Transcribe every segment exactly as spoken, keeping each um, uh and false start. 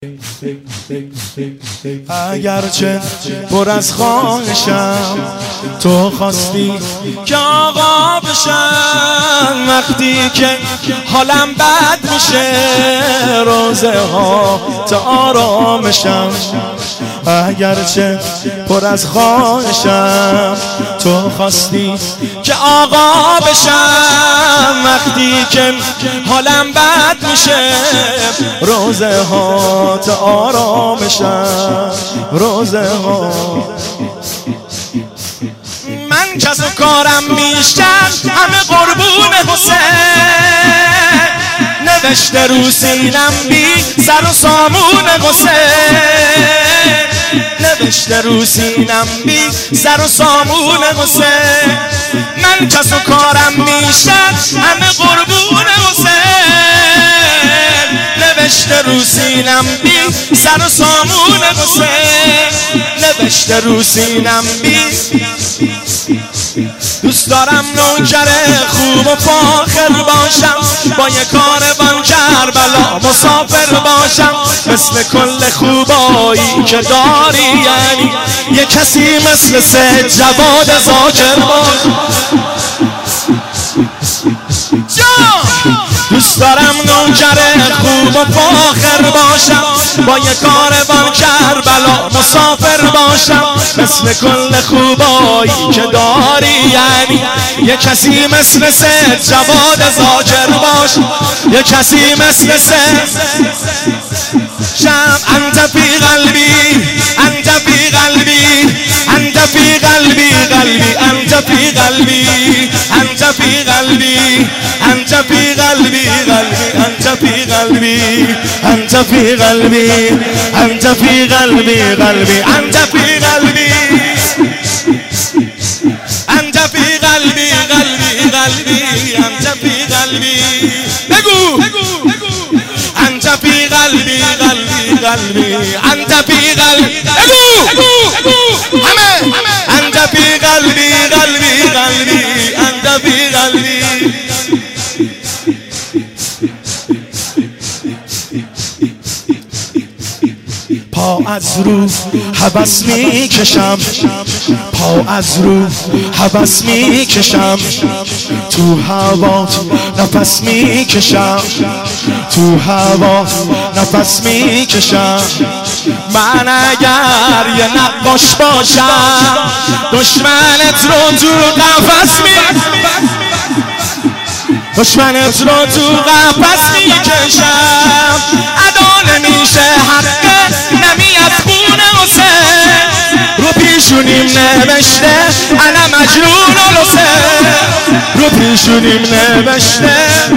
اگرچه پر از خواهشم تو خواستی که آقا بشم، وقتی که حالم بد میشه روزه ها تا آرامشم. اگرچه پر از خواهشم تو خواستی که آقا بشم، وقتی که حالم بد میشه روزه ها تا آرامشم. روزه ها من کس و کارم میشتم همه قربون حسین، نوشته رو سینم بی سر و سامون حسین، نوشته رو سینم بی سر و سامون حسین. من کس و کارم میشتم همه قربون حسین، نوشته رو سینم بی سر و سامون حسین، نوشته رو سینم بی. دوست دارم نوکر خوب و فاخر باشم، با یک کاروان کربلا مسافر باشم، مثل کل خوبایی که داری یعنی یک کسی مثل سید جواد ذاکر باش. دوست دارم نوکر خوب و فاخر باشم، با یک کاروان کربلا مسافر باشم، مثل کل خوبایی که داری یعنی یک کسی مثل سید جواد ذاکر باش، یک کسی مثل سید شم. انت فی قلبی انت فی قلبی انت فی قلبی قلبی انت فی قلبی انت فی قلبی انت فی قلبی قلبی انت فی قلبی انت فی قلبی انت فی قلبی قلبی انت فی قلبی انت فی قلبی قلبی قلبی انت فی قلبی. بگو انت فی قلبی قلبی قلبی انت فی قلبی. بگو همه انت فی قلبی قلبی قلبی انت فی قلبی. پا از رو هوس می کشم، پا از رو هوس می کشم، تو هوا نفس می کشم، تو هوا نفس می کشم. من اگر یه نقاش باشم دشمنت رو تو قفس می دشمنت رو تو قفس می کشم. ادا نمیشه حق نمیاد خون حسین، رو پیشونیم نوشته انا مجنون حسین، رو پیشونیم نوشته.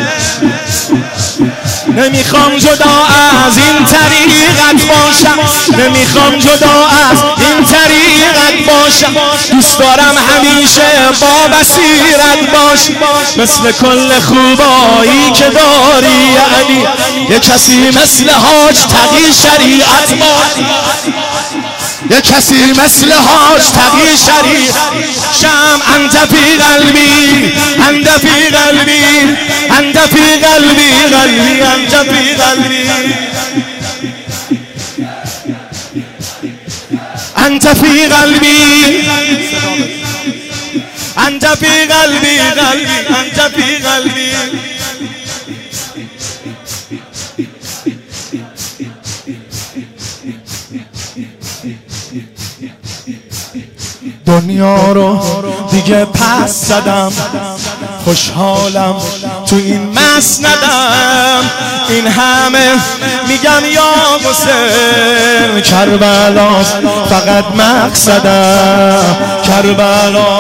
نمیخوام جدا از این طریقت باشم، نمیخوام جدا از این طریقت باشم. دوست دارم همیشه با بصیرت باش، مثل کل خوبایی که داری یعنی یک کسی مثل حاج تقی شریعت باش، یک کسی مثل حاج تقی شریعت شم. انت فی قلبی انت فی قلبی انت فی قلبی قلبی انت فی قلبی انت فی قلبی انت فی قلبی قلبی انت فی قلبی. دنیا رو دیگه پس زدم، خوشحالم تو این مسندم. این همه میگم یا حسین، کربلاست فقط مقصدم. کربلا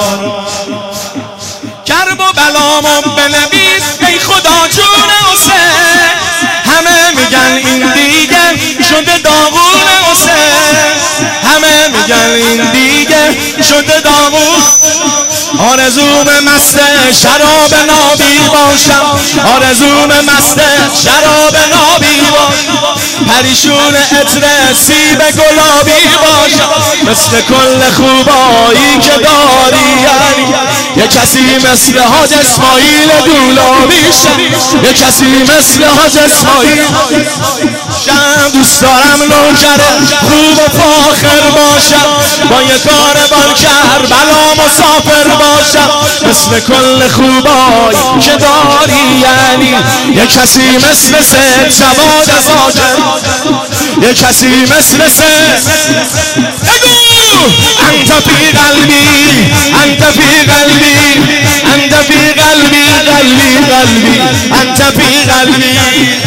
کرب و بلامو بنویس ای خدا جون حسین. همه میگن این دیگه شده داغون حسین، همه میگن این دیگه شده داغون. آرزوم مست شراب نابی باشم، آرزوم مست شراب نابی باشم. پریشون عطر سیب گلابی باشم، مثل کل خوبایی که داری یعنی یه کسی مثل حاج اسماعیل دولابی شم، یه کسی مثل حاج اسماعیل شم. دوست دارم نوکر خوب و فاخر باشم، با یه کاروان کربلا مسافر باشم، مثل کل خوبایی که داری یعنی یه کسی مثل سید جواد زاجر، یه کسی مثل سید بگو انت فی قلبی انت فی قلبی انت فی قلبی قلبی قلبی انت فی قلبی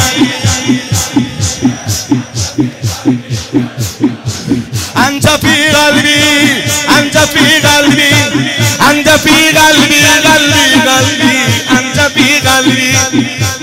انت فی قلبی انت فی قلبی انت فی قلبی قلبی قلبی انت فی قلبی